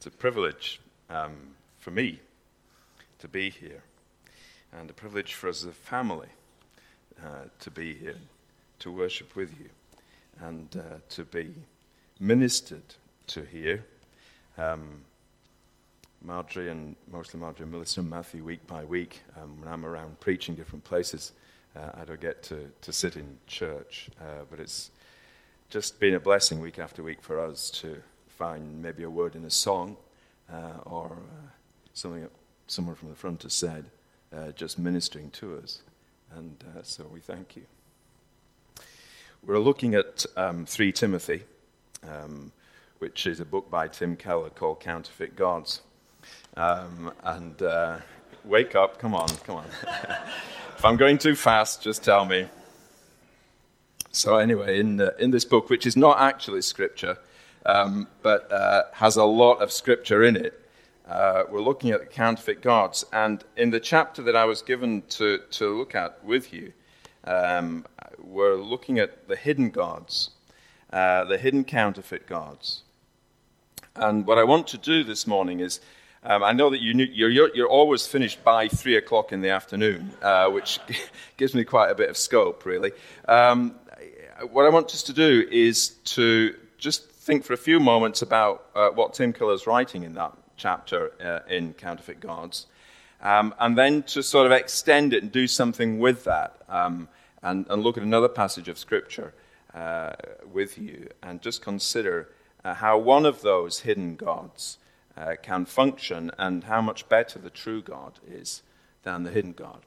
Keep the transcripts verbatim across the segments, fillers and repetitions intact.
It's a privilege um, for me to be here, and a privilege for us as a family uh, to be here, to worship with you, and uh, to be ministered to here. Um, Marjorie and mostly Marjorie and Melissa and Matthew, week by week, um, when I'm around preaching different places, uh, I don't get to, to sit in church, uh, but it's just been a blessing week after week for us to find maybe a word in a song uh, or uh, something that someone from the front has said, uh, just ministering to us. And uh, so we thank you. We're looking at um, Second Timothy, um, which is a book by Tim Keller called Counterfeit Gods. Um, and uh, wake up, come on, come on. If I'm going too fast, just tell me. So anyway, in uh, in this book, which is not actually scripture, um, but uh, has a lot of scripture in it, uh, we're looking at the counterfeit gods. And in the chapter that I was given to, to look at with you, um, we're looking at the hidden gods, uh, the hidden counterfeit gods. And what I want to do this morning is, um, I know that you, you're, you're, you're always finished by three o'clock in the afternoon, uh, which gives me quite a bit of scope, really. Um, what I want us to do is to just think for a few moments about uh, what Tim Keller's writing in that chapter uh, in Counterfeit Gods, um, and then to sort of extend it and do something with that, um, and, and look at another passage of Scripture uh, with you, and just consider uh, how one of those hidden gods uh, can function, and how much better the true God is than the hidden God.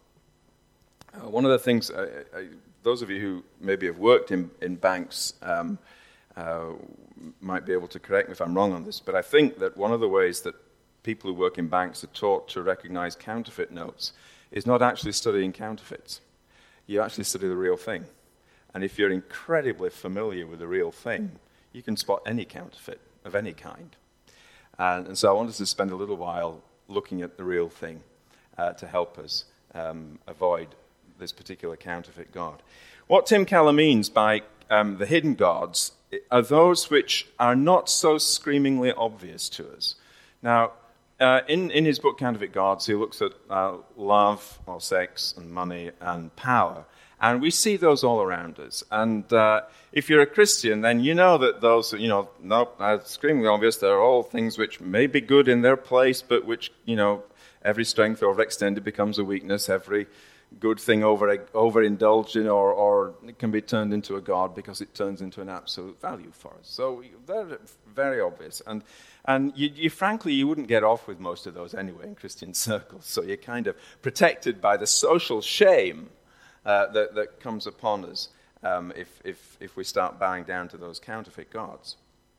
Uh, one of the things, uh, uh, those of you who maybe have worked in, in banks um, uh, might be able to correct me if I'm wrong on this, but I think that one of the ways that people who work in banks are taught to recognize counterfeit notes is not actually studying counterfeits. You actually study the real thing. And if you're incredibly familiar with the real thing, you can spot any counterfeit of any kind. And, and so I wanted to spend a little while looking at the real thing uh, to help us um, avoid this particular counterfeit god. What Tim Keller means by um, the hidden gods are those which are not so screamingly obvious to us. Now, uh, in, in his book Counterfeit Gods, he looks at uh, love or sex and money and power. And we see those all around us. And uh, if you're a Christian, then you know that those, you know, nope, that's screamingly obvious. They're all things which may be good in their place, but which, you know, every strength overextended becomes a weakness. Every good thing over overindulged in, or, or it can be turned into a god because it turns into an absolute value for us. So they're very obvious. And and you, you frankly, you wouldn't get off with most of those anyway in Christian circles. So you're kind of protected by the social shame uh, that, that comes upon us um, if, if, if we start bowing down to those counterfeit gods.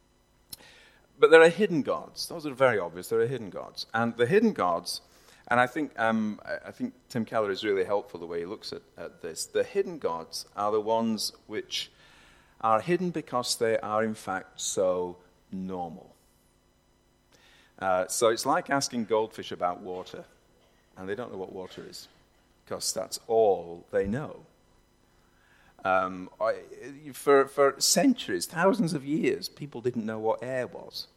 But there are hidden gods. Those are very obvious. There are hidden gods. And the hidden gods, and I think um, I think Tim Keller is really helpful the way he looks at, at this. The hidden gods are the ones which are hidden because they are in fact so normal. Uh, so it's like asking goldfish about water, and they don't know what water is, because that's all they know. Um, I, for, for centuries, thousands of years, people didn't know what air was.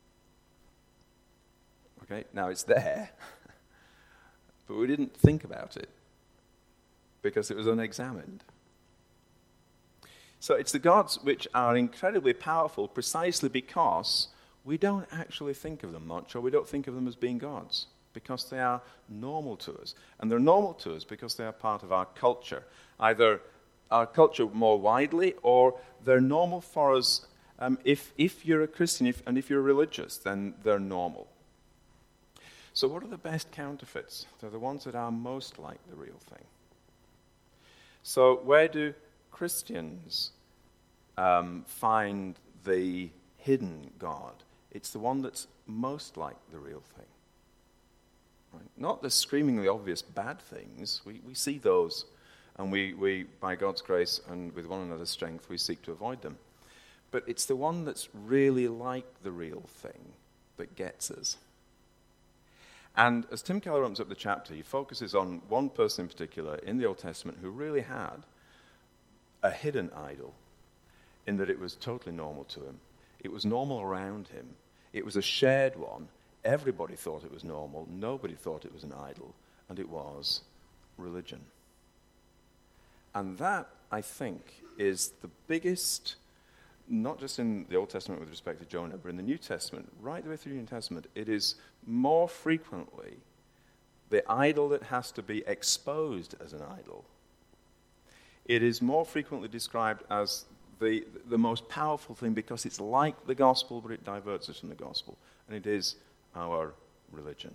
Okay, now it's there. But we didn't think about it because it was unexamined. So it's the gods which are incredibly powerful precisely because we don't actually think of them much, or we don't think of them as being gods, because they are normal to us. And they're normal to us because they are part of our culture, either our culture more widely, or they're normal for us um, if, if you're a Christian if, and if you're religious, then they're normal. So what are the best counterfeits? They're the ones that are most like the real thing. So where do Christians um, find the hidden God? It's the one that's most like the real thing. Right? Not the screamingly obvious bad things. We, we see those, and we, we, by God's grace and with one another's strength, we seek to avoid them. But it's the one that's really like the real thing that gets us. And as Tim Keller opens up the chapter, he focuses on one person in particular in the Old Testament who really had a hidden idol, in that it was totally normal to him. It was normal around him. It was a shared one. Everybody thought it was normal. Nobody thought it was an idol. And it was religion. And that, I think, is the biggest, not just in the Old Testament with respect to Jonah, but in the New Testament, right the way through the New Testament, it is more frequently the idol that has to be exposed as an idol. It is more frequently described as the, the most powerful thing because it's like the gospel, but it diverts us from the gospel. And it is our religion.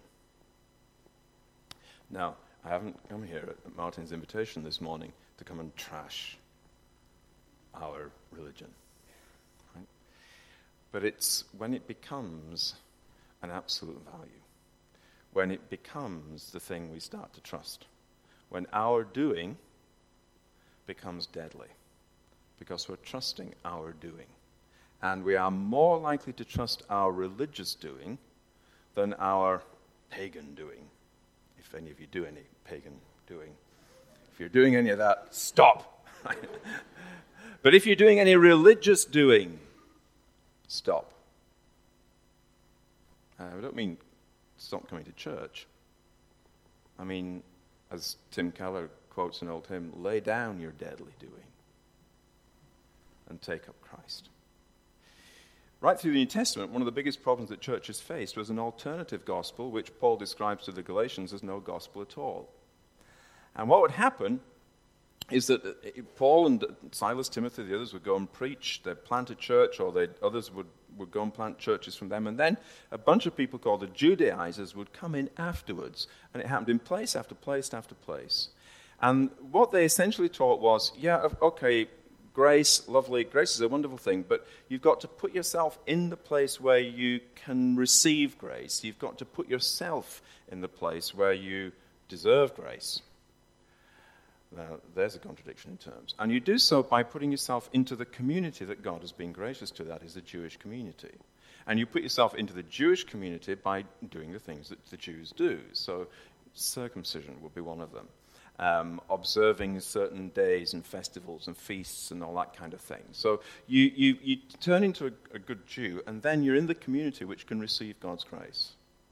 Now, I haven't come here at Martin's invitation this morning to come and trash our religion. Right? But it's when it becomes an absolute value, when it becomes the thing we start to trust, when our doing becomes deadly, because we're trusting our doing. And we are more likely to trust our religious doing than our pagan doing. If any of you do any pagan doing. If you're doing any of that, stop. But if you're doing any religious doing, stop. Uh, I don't mean stop coming to church. I mean, as Tim Keller quotes an old hymn, lay down your deadly doing and take up Christ. Right through the New Testament, one of the biggest problems that churches faced was an alternative gospel, which Paul describes to the Galatians as no gospel at all. And what would happen is that Paul and Silas, Timothy, the others would go and preach. They'd plant a church, or they'd, others would, would go and plant churches from them. And then a bunch of people called the Judaizers would come in afterwards. And it happened in place after place after place. And what they essentially taught was, yeah, okay, grace, lovely, grace is a wonderful thing, but you've got to put yourself in the place where you can receive grace. You've got to put yourself in the place where you deserve grace. Now, there's a contradiction in terms. And you do so by putting yourself into the community that God has been gracious to, that is the Jewish community. And you put yourself into the Jewish community by doing the things that the Jews do. So circumcision would be one of them. Um, observing certain days and festivals and feasts and all that kind of thing. So you, you, you turn into a, a good Jew, and then you're in the community which can receive God's grace.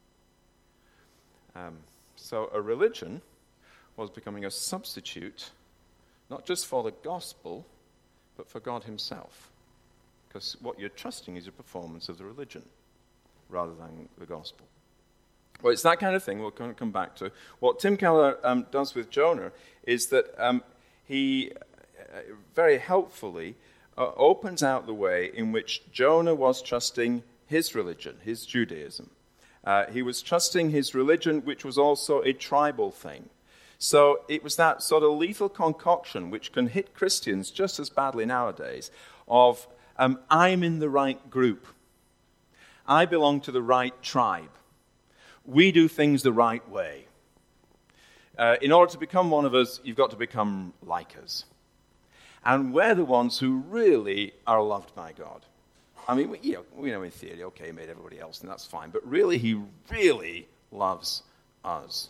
Um, so a religion was becoming a substitute, not just for the gospel, but for God himself. Because what you're trusting is a performance of the religion, rather than the gospel. Well, it's that kind of thing we'll come back to. What Tim Keller um, does with Jonah is that um, he uh, very helpfully uh, opens out the way in which Jonah was trusting his religion, his Judaism. Uh, he was trusting his religion, which was also a tribal thing. So it was that sort of lethal concoction, which can hit Christians just as badly nowadays, of um, I'm in the right group. I belong to the right tribe. We do things the right way. Uh, in order to become one of us, you've got to become like us. And we're the ones who really are loved by God. I mean, we, you know, we know in theory, okay, he made everybody else, and that's fine. But really, he really loves us.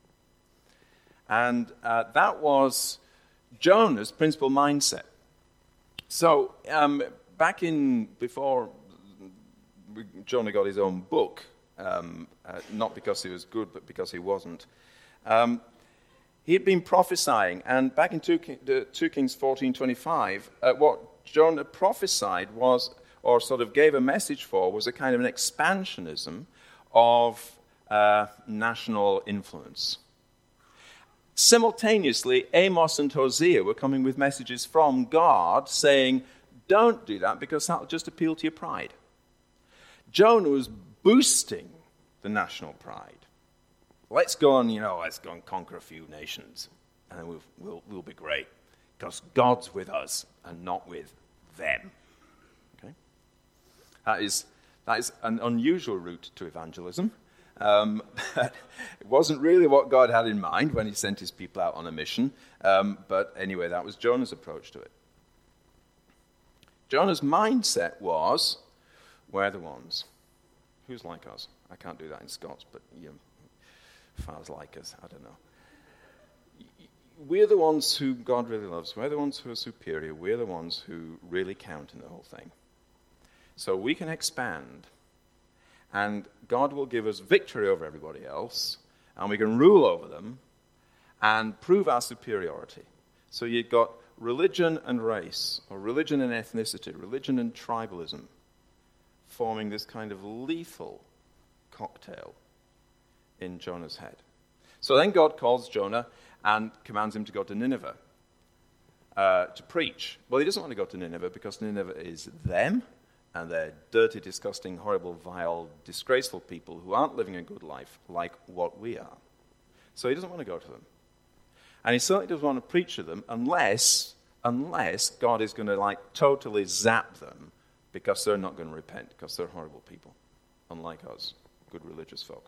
And uh, that was Jonah's principal mindset. So um, back in, before Jonah got his own book, Um, uh, not because he was good, but because he wasn't. Um, he had been prophesying, and back in two Kings fourteen twenty-five, uh, what Jonah prophesied was, or sort of gave a message for, was a kind of an expansionism of uh, national influence. Simultaneously, Amos and Hosea were coming with messages from God saying, don't do that because that'll just appeal to your pride. Jonah was boosting the national pride. Let's go and, you know, let's go and conquer a few nations, and we'll, we'll, we'll be great, because God's with us and not with them. Okay? That is, that is an unusual route to evangelism. Um, but it wasn't really what God had in mind when he sent his people out on a mission. Um, but anyway, that was Jonah's approach to it. Jonah's mindset was, we're the ones. Who's like us? I can't do that in Scots, but you know, far's like us, I don't know. We're the ones who God really loves. We're the ones who are superior. We're the ones who really count in the whole thing. So we can expand, and God will give us victory over everybody else, and we can rule over them and prove our superiority. So you've got religion and race, or religion and ethnicity, religion and tribalism, forming this kind of lethal cocktail in Jonah's head. So then God calls Jonah and commands him to go to Nineveh uh, to preach. Well, he doesn't want to go to Nineveh because Nineveh is them, and they're dirty, disgusting, horrible, vile, disgraceful people who aren't living a good life like what we are. So he doesn't want to go to them. And he certainly doesn't want to preach to them unless, unless God is going to like totally zap them because they're not going to repent, because they're horrible people, unlike us, good religious folk.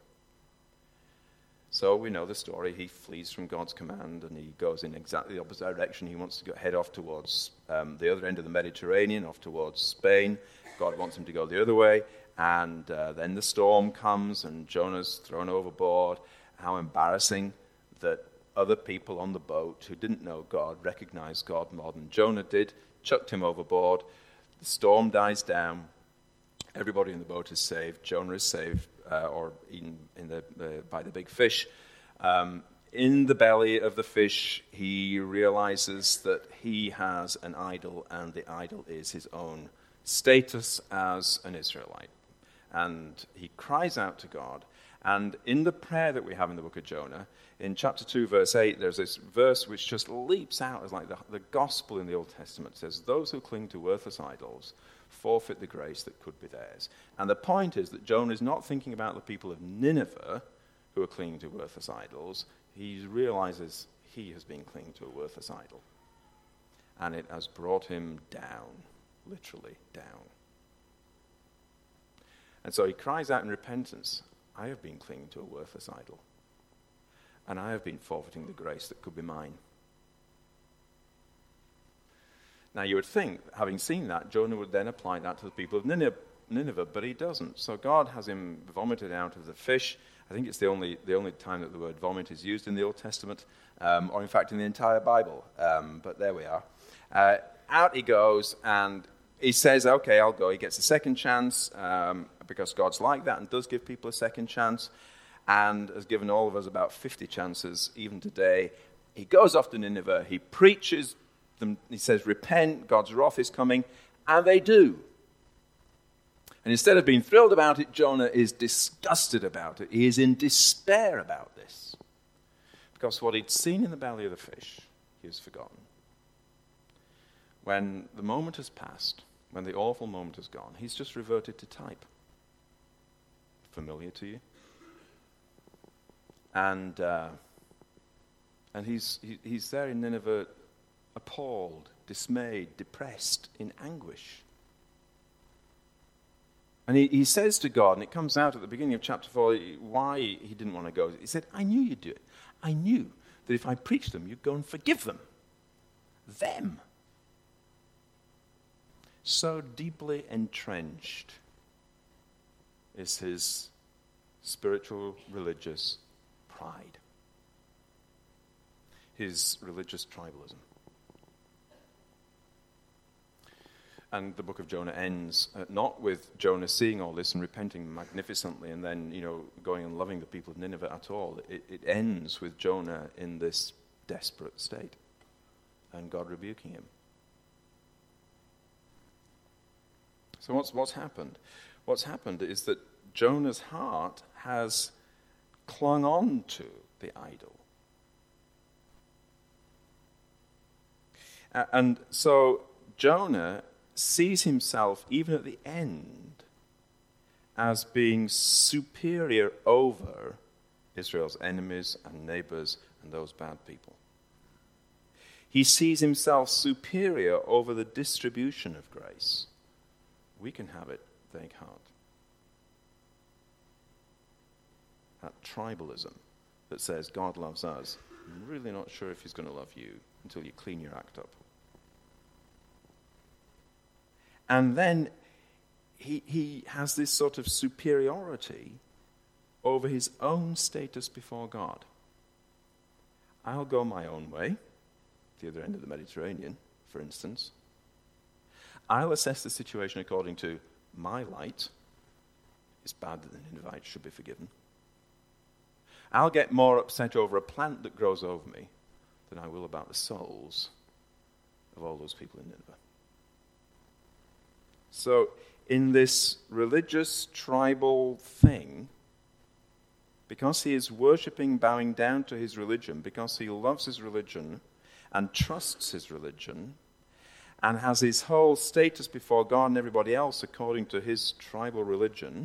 So we know the story. He flees from God's command and he goes in exactly the opposite direction. He wants to go, head off towards um, the other end of the Mediterranean, off towards Spain. God wants him to go the other way. And uh, then the storm comes and Jonah's thrown overboard. How embarrassing that other people on the boat who didn't know God recognized God more than Jonah did, chucked him overboard. The storm dies down. Everybody in the boat is saved. Jonah is saved, uh, or eaten in the, uh, by the big fish. Um, in the belly of the fish, he realizes that he has an idol, and the idol is his own status as an Israelite. And he cries out to God. And in the prayer that we have in the book of Jonah, in chapter two, verse eight, there's this verse which just leaps out as like the, the gospel in the Old Testament. It says, those who cling to worthless idols forfeit the grace that could be theirs. And the point is that Jonah is not thinking about the people of Nineveh who are clinging to worthless idols. He realizes he has been clinging to a worthless idol. And it has brought him down, literally down. And so he cries out in repentance, I have been clinging to a worthless idol. And I have been forfeiting the grace that could be mine. Now you would think, having seen that, Jonah would then apply that to the people of Nineveh, but he doesn't. So God has him vomited out of the fish. I think it's the only the only time that the word vomit is used in the Old Testament, um, or in fact in the entire Bible. Um, but there we are. Uh, out he goes, and he says, okay, I'll go. He gets a second chance, um, because God's like that and does give people a second chance, and has given all of us about fifty chances, even today. He goes off to Nineveh. He preaches them. He says, repent, God's wrath is coming, and they do. And instead of being thrilled about it, Jonah is disgusted about it. He is in despair about this. Because what he'd seen in the belly of the fish, he has forgotten. When the moment has passed, when the awful moment has gone, he's just reverted to type. Familiar to you? And uh, and he's he, he's there in Nineveh, appalled, dismayed, depressed, in anguish. And he, he says to God, and it comes out at the beginning of chapter four, why he didn't want to go. He said, I knew you'd do it. I knew that if I preached them, you'd go and forgive them. Them. So deeply entrenched is his spiritual, religious pride. His religious tribalism. And the book of Jonah ends uh, not with Jonah seeing all this and repenting magnificently and then, you know, going and loving the people of Nineveh at all. It, it ends with Jonah in this desperate state and God rebuking him. So what's what's happened? What's happened is that Jonah's heart has clung on to the idol. Uh, and so Jonah sees himself, even at the end, as being superior over Israel's enemies and neighbors and those bad people. He sees himself superior over the distribution of grace. We can have it, they can't. That tribalism that says God loves us, I'm really not sure if he's going to love you until you clean your act up. And then he, he has this sort of superiority over his own status before God. I'll go my own way, the other end of the Mediterranean, for instance. I'll assess the situation according to my light. it's bad that the Ninevites should be forgiven. I'll get more upset over a plant that grows over me than I will about the souls of all those people in Nineveh. So, in this religious, tribal thing, because he is worshipping, bowing down to his religion, because he loves his religion and trusts his religion, and has his whole status before God and everybody else according to his tribal religion,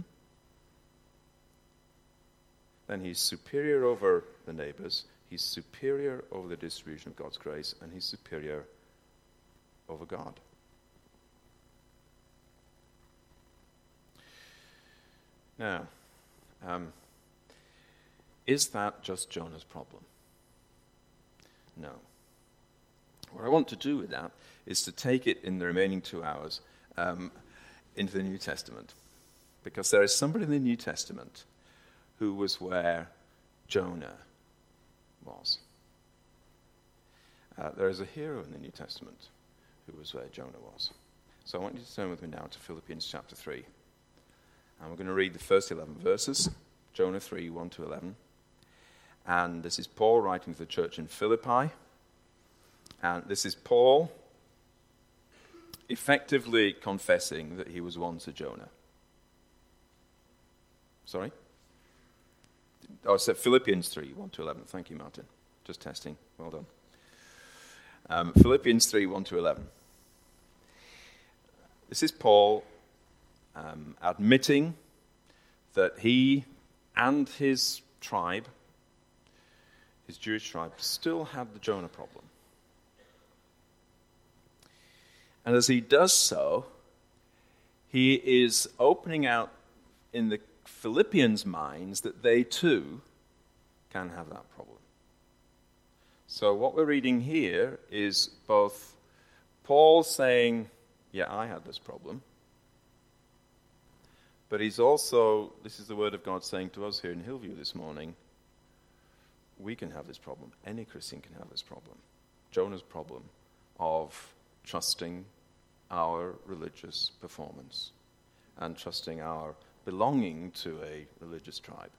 then he's superior over the neighbors, he's superior over the distribution of God's grace, and he's superior over God. Now, um, is that just Jonah's problem? No. What I want to do with that is to take it in the remaining two hours um, into the New Testament. Because there is somebody in the New Testament who was where Jonah was. Uh, there is a hero in the New Testament who was where Jonah was. So I want you to turn with me now to Philippians chapter three. And we're going to read the first eleven verses, Jonah three, one to eleven. And this is Paul writing to the church in Philippi. And this is Paul effectively confessing that he was once a Jonah. Sorry? Oh, I said Philippians three, one to eleven. Thank you, Martin. Just testing. Well done. Um, Philippians three, one to eleven. This is Paul um, admitting that he and his tribe, his Jewish tribe, still had the Jonah problem. And as he does so, he is opening out in the Philippians' minds that they too can have that problem. So what we're reading here is both Paul saying, yeah, I had this problem, but he's also, this is the word of God saying to us here in Hillview this morning, we can have this problem. Any Christian can have this problem. Jonah's problem of trusting our religious performance and trusting our belonging to a religious tribe.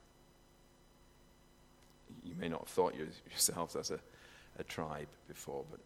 You may not have thought yourselves as a, a tribe before, but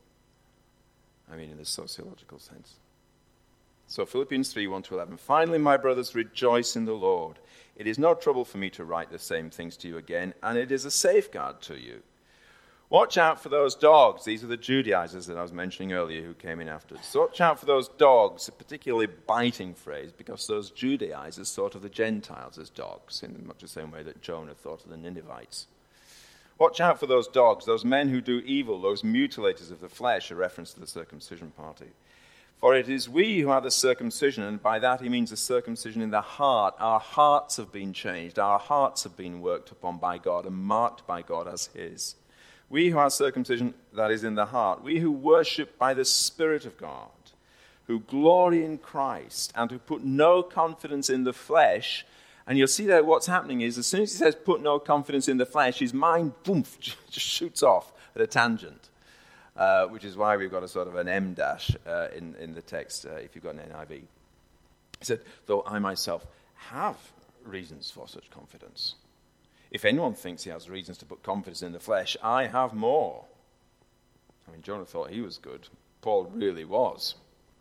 I mean in the sociological sense. So Philippians three, one to eleven. Finally, my brothers, rejoice in the Lord. It is no trouble for me to write the same things to you again, and it is a safeguard to you. Watch out for those dogs. These are the Judaizers that I was mentioning earlier who came in after us. So watch out for those dogs, a particularly biting phrase, because those Judaizers thought of the Gentiles as dogs, in much the same way that Jonah thought of the Ninevites. Watch out for those dogs, those men who do evil, those mutilators of the flesh, a reference to the circumcision party. For it is we who are the circumcision, and by that he means the circumcision in the heart. Our hearts have been changed. Our hearts have been worked upon by God and marked by God as his. We who are circumcision, that is in the heart, we who worship by the Spirit of God, who glory in Christ, and who put no confidence in the flesh. And you'll see that what's happening is, as soon as he says put no confidence in the flesh, his mind, boom, just shoots off at a tangent, uh, which is why we've got a sort of an M dash uh, in, in the text, uh, if you've got an N I V. He said, though I myself have reasons for such confidence. If anyone thinks he has reasons to put confidence in the flesh, I have more. I mean, Jonah thought he was good. Paul really was.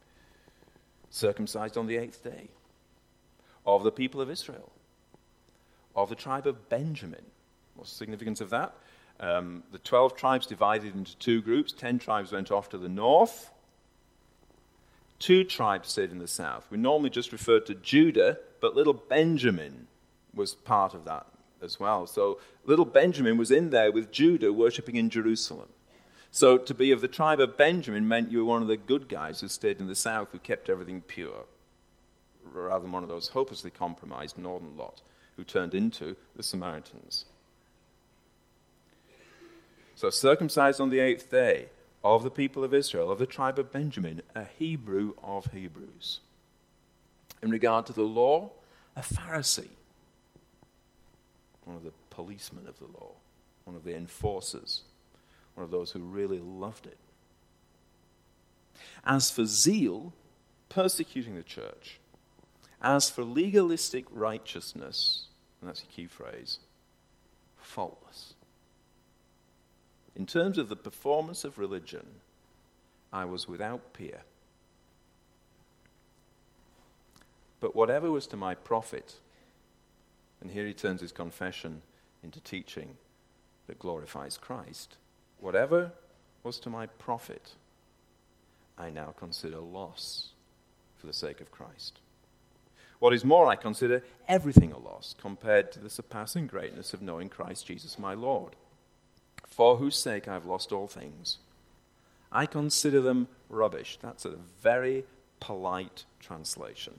Circumcised on the eighth day. Of the people of Israel. Of the tribe of Benjamin. What's the significance of that? Um, the twelve tribes divided into two groups. Ten tribes went off to the north. Two tribes stayed in the south. We normally just referred to Judah, but little Benjamin was part of that as well. So little Benjamin was in there with Judah worshipping in Jerusalem. So to be of the tribe of Benjamin meant you were one of the good guys who stayed in the south, who kept everything pure, rather than one of those hopelessly compromised northern lot who turned into the Samaritans. So circumcised on the eighth day, of the people of Israel, of the tribe of Benjamin, a Hebrew of Hebrews. In regard to the law, a Pharisee. One of the policemen of the law, one of the enforcers, one of those who really loved it. As for zeal, persecuting the church. As for legalistic righteousness, and that's a key phrase, faultless. In terms of the performance of religion, I was without peer. But whatever was to my profit, and here he turns his confession into teaching that glorifies Christ, whatever was to my profit, I now consider loss for the sake of Christ. What is more, I consider everything a loss compared to the surpassing greatness of knowing Christ Jesus my Lord, for whose sake I have lost all things. I consider them rubbish. That's a very polite translation.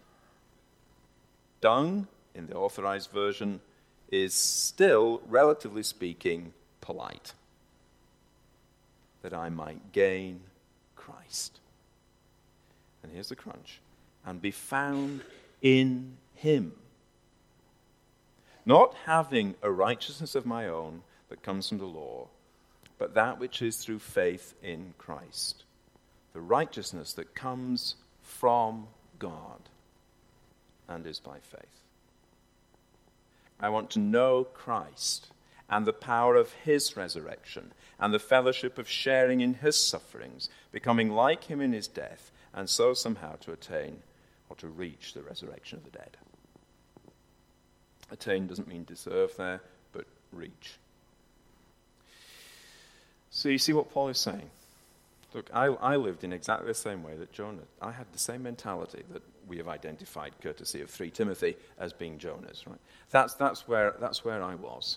Dung, in the Authorized Version, is still, relatively speaking, polite. That I might gain Christ. And here's the crunch. And be found in him. Not having a righteousness of my own that comes from the law, but that which is through faith in Christ. The righteousness that comes from God and is by faith. I want to know Christ and the power of his resurrection and the fellowship of sharing in his sufferings, becoming like him in his death, and so somehow to attain or to reach the resurrection of the dead. Attain doesn't mean deserve there, but reach. So you see what Paul is saying? Look, I, I lived in exactly the same way that Jonah. I had the same mentality that we have identified, courtesy of Three Timothy, as being Jonah's. Right? That's, that's, where, that's where I was.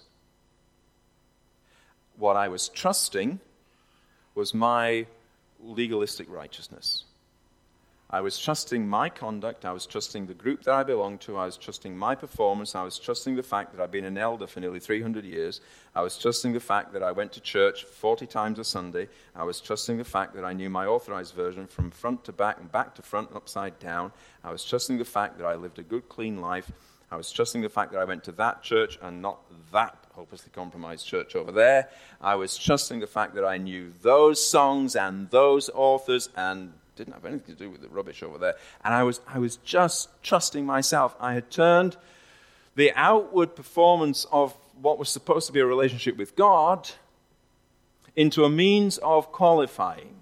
What I was trusting was my legalistic righteousness. I was trusting my conduct, I was trusting the group that I belonged to, I was trusting my performance, I was trusting the fact that I've been an elder for nearly three hundred years, I was trusting the fact that I went to church forty times a Sunday, I was trusting the fact that I knew my Authorized Version from front to back and back to front and upside down, I was trusting the fact that I lived a good, clean life, I was trusting the fact that I went to that church and not that hopelessly compromised church over there, I was trusting the fact that I knew those songs and those authors and didn't have anything to do with the rubbish over there. And I was I was just trusting myself. I had turned the outward performance of what was supposed to be a relationship with God into a means of qualifying.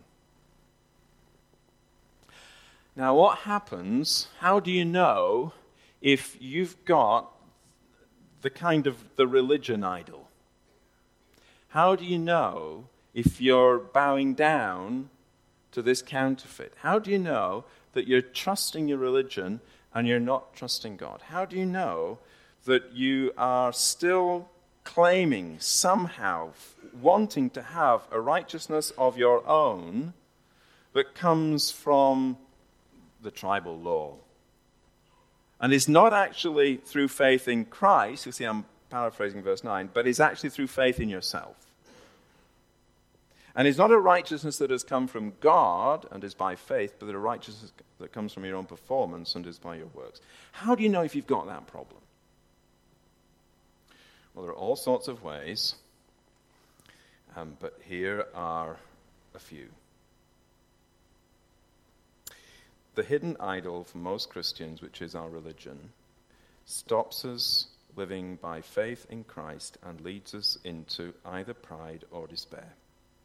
Now, what happens, how do you know if you've got the kind of the religion idol? How do you know if you're bowing down to this counterfeit? How do you know that you're trusting your religion and you're not trusting God? How do you know that you are still claiming, somehow wanting to have a righteousness of your own that comes from the tribal law and is not actually through faith in Christ? You see, I'm paraphrasing verse nine, but is actually through faith in yourself. And it's not a righteousness that has come from God and is by faith, but a righteousness that comes from your own performance and is by your works. How do you know if you've got that problem? Well, there are all sorts of ways, um, but here are a few. The hidden idol for most Christians, which is our religion, stops us living by faith in Christ and leads us into either pride or despair.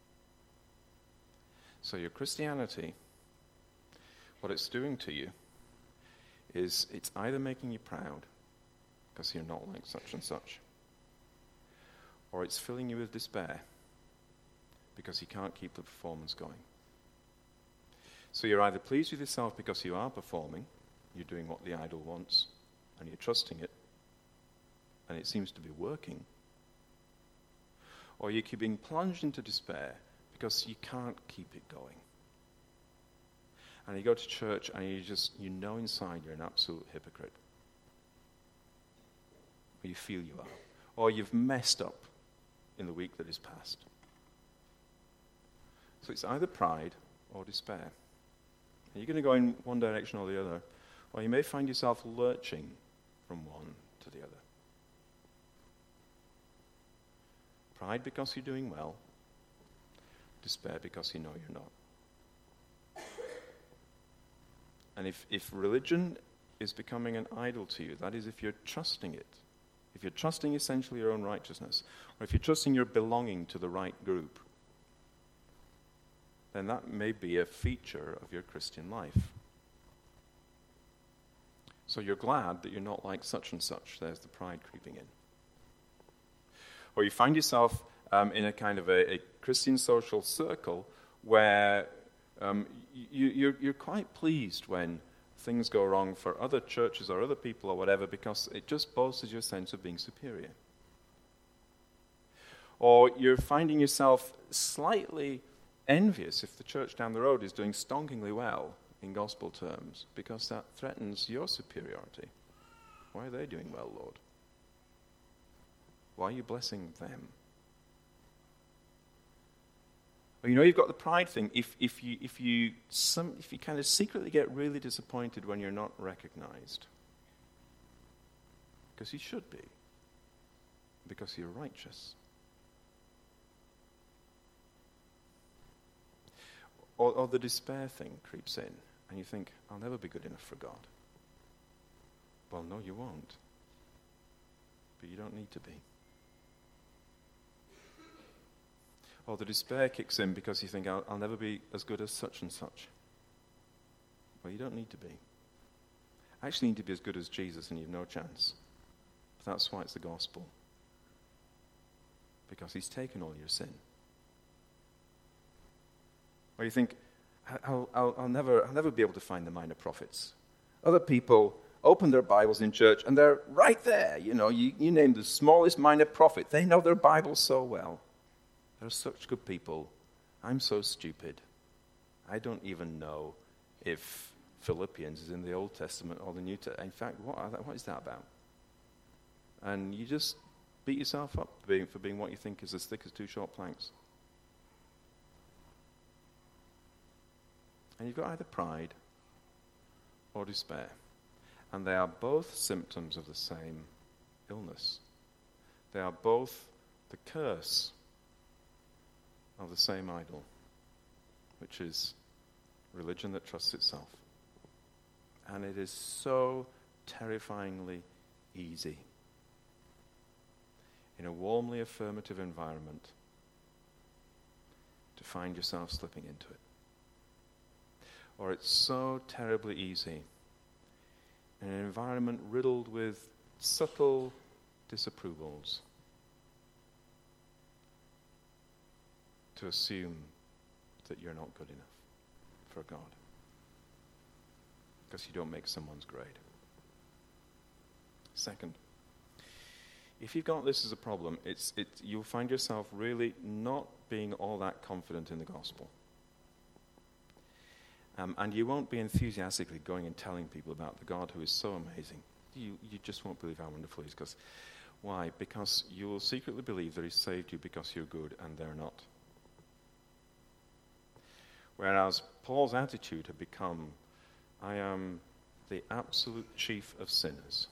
So your Christianity, what it's doing to you is it's either making you proud because you're not like such and such, or it's filling you with despair because you can't keep the performance going. So you're either pleased with yourself because you are performing, you're doing what the idol wants, and you're trusting it, and it seems to be working, or you're being plunged into despair because you can't keep it going. And you go to church and you just, you know inside you're an absolute hypocrite. Or you feel you are. Or you've messed up in the week that is past. So it's either pride or despair. And you're going to go in one direction or the other. Or you may find yourself lurching from one to the other. Pride because you're doing well. Despair because you know you're not. And if, if religion is becoming an idol to you, that is, if you're trusting it, if you're trusting essentially your own righteousness, or if you're trusting your belonging to the right group, then that may be a feature of your Christian life. So you're glad that you're not like such and such. There's the pride creeping in. Or you find yourself um, in a kind of a, a Christian social circle where um, you, you're, you're quite pleased when things go wrong for other churches or other people or whatever, because it just bolsters your sense of being superior. Or you're finding yourself slightly envious if the church down the road is doing stonkingly well in gospel terms, because that threatens your superiority. Why are they doing well, Lord? Why are you blessing them? Well, you know, you've got the pride thing. If if you if you some if you kind of secretly get really disappointed when you're not recognized, because you should be, because you're righteous. Or, or the despair thing creeps in, and you think, I'll never be good enough for God. Well, no, you won't. But you don't need to be. Or the despair kicks in because you think, I'll, I'll never be as good as such and such. Well, you don't need to be. Actually, you need to be as good as Jesus, and you've no chance. But that's why it's the gospel. Because he's taken all your sin. Or you think, I'll, I'll, I'll, never, I'll never be able to find the minor prophets. Other people open their Bibles in church, and they're right there. You know, you, you name the smallest minor prophet. They know their Bible so well. They're such good people. I'm so stupid. I don't even know if Philippians is in the Old Testament or the New Testament. In fact, what, are that, what is that about? And you just beat yourself up for being, for being what you think is as thick as two short planks. And you've got either pride or despair. And they are both symptoms of the same illness. They are both the curse of the same idol, which is religion that trusts itself. And it is so terrifyingly easy in a warmly affirmative environment to find yourself slipping into it. Or it's so terribly easy in an environment riddled with subtle disapprovals to assume that you're not good enough for God because you don't make someone's grade. Second, if you've got this as a problem, it's, it, you'll find yourself really not being all that confident in the gospel. Um, and you won't be enthusiastically going and telling people about the God who is so amazing. You, you just won't believe how wonderful he is. Because, why? Because you will secretly believe that he saved you because you're good, and they're not. Whereas Paul's attitude had become, I am the absolute chief of sinners.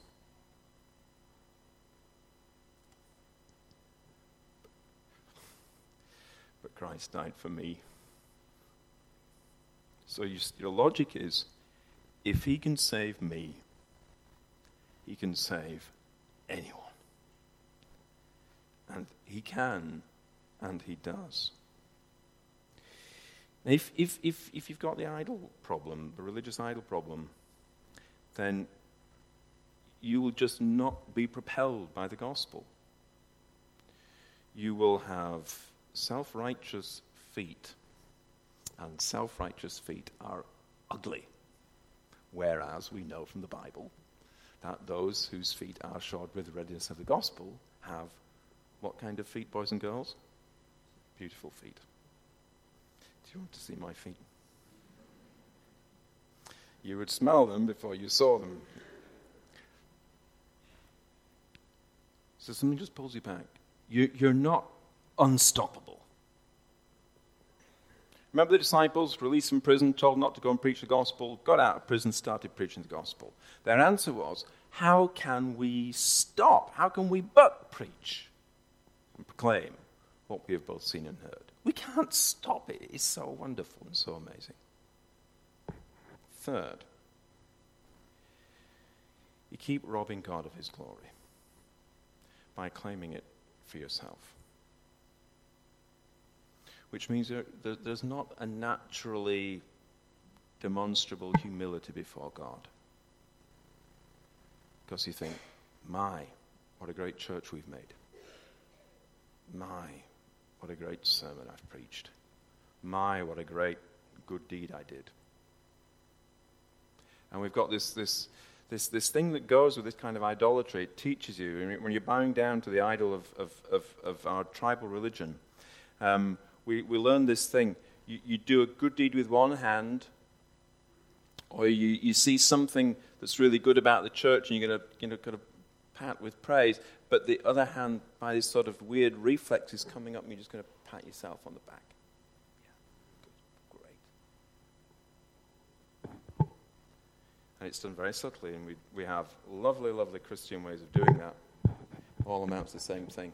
But Christ died for me. So you, your logic is, if he can save me, he can save anyone. And he can, and he does. If, if, if, if you've got the idol problem, the religious idol problem, then you will just not be propelled by the gospel. You will have self-righteous feet. And self-righteous feet are ugly. Whereas we know from the Bible that those whose feet are shod with the readiness of the gospel have what kind of feet, boys and girls? Beautiful feet. Do you want to see my feet? You would smell them before you saw them. So something just pulls you back. You, you're not unstoppable. Remember the disciples released from prison, told not to go and preach the gospel, got out of prison, started preaching the gospel. Their answer was, how can we stop? How can we but preach and proclaim what we have both seen and heard? We can't stop it. It's so wonderful and so amazing. Third, you keep robbing God of his glory by claiming it for yourself. Which means there, there, there's not a naturally demonstrable humility before God. Because you think, my, what a great church we've made. My, what a great sermon I've preached. My, what a great good deed I did. And we've got this this this this thing that goes with this kind of idolatry. It teaches you, when you're bowing down to the idol of, of, of, of our tribal religion, um, we, we learn this thing. You, you do a good deed with one hand, or you, you see something that's really good about the church, and you're going to you know, kind of pat with praise, but the other hand, by this sort of weird reflex, is coming up, and you're just going to pat yourself on the back. And it's done very subtly, and we we have lovely, lovely Christian ways of doing that. All amounts to the same thing.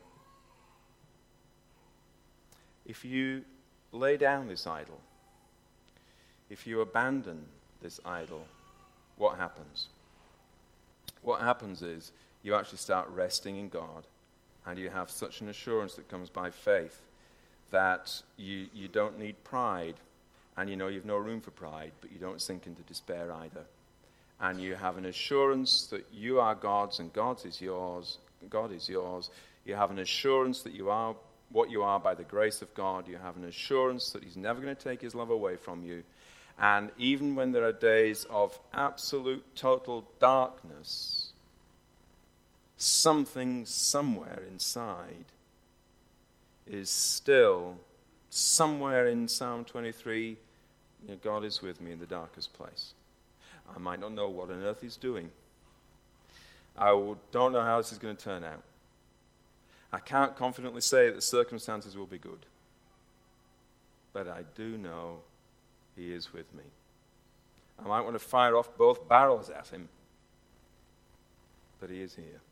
If you lay down this idol, if you abandon this idol, what happens? What happens is you actually start resting in God, and you have such an assurance that comes by faith that you, you don't need pride, and you know you've no room for pride, but you don't sink into despair either. And you have an assurance that you are God's and God is yours. God is yours. You have an assurance that you are what you are by the grace of God. You have an assurance that he's never going to take his love away from you. And even when there are days of absolute, total darkness, something somewhere inside is still, somewhere in Psalm twenty-three, you know, God is with me in the darkest place. I might not know what on earth he's doing. I don't know how this is going to turn out. I can't confidently say that the circumstances will be good. But I do know he is with me. I might want to fire off both barrels at him, but he is here.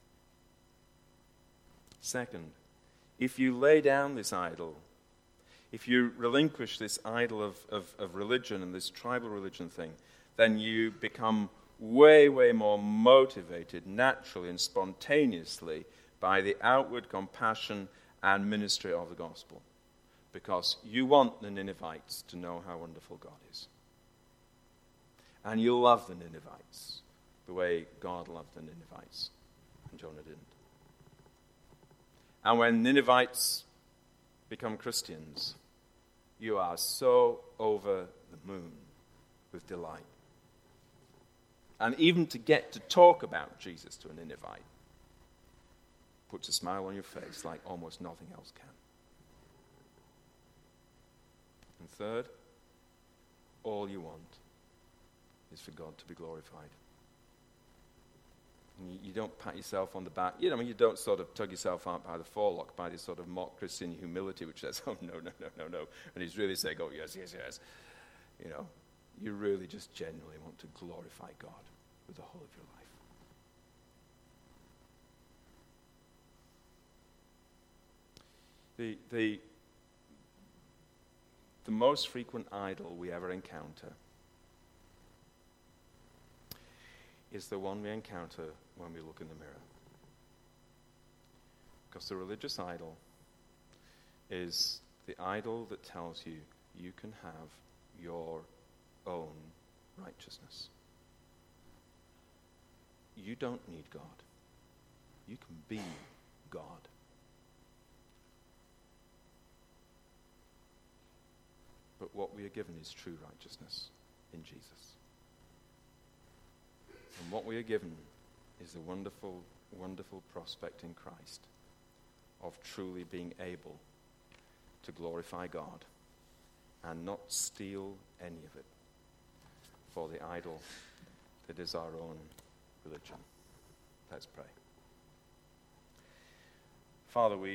Second, if you lay down this idol, if you relinquish this idol of, of, of religion and this tribal religion thing, then you become way, way more motivated naturally and spontaneously by the outward compassion and ministry of the gospel. Because you want the Ninevites to know how wonderful God is. And you love the Ninevites the way God loved the Ninevites. And Jonah didn't. And when Ninevites become Christians, you are so over the moon with delight. And even to get to talk about Jesus to a Ninevite puts a smile on your face like almost nothing else can. And third, all you want is for God to be glorified. And you, you don't pat yourself on the back. You know, I mean, you don't sort of tug yourself out by the forelock by this sort of mock Christian humility which says, oh, no, no, no, no, no. And he's really saying, oh, yes, yes, yes. You know, you really just genuinely want to glorify God with the whole of your life. The, the, the most frequent idol we ever encounter is the one we encounter when we look in the mirror. Because the religious idol is the idol that tells you you can have your own righteousness. You don't need God. You can be God. But what we are given is true righteousness in Jesus. And what we are given is the wonderful, wonderful prospect in Christ of truly being able to glorify God and not steal any of it for the idol that is our own religion. Let's pray. Father, we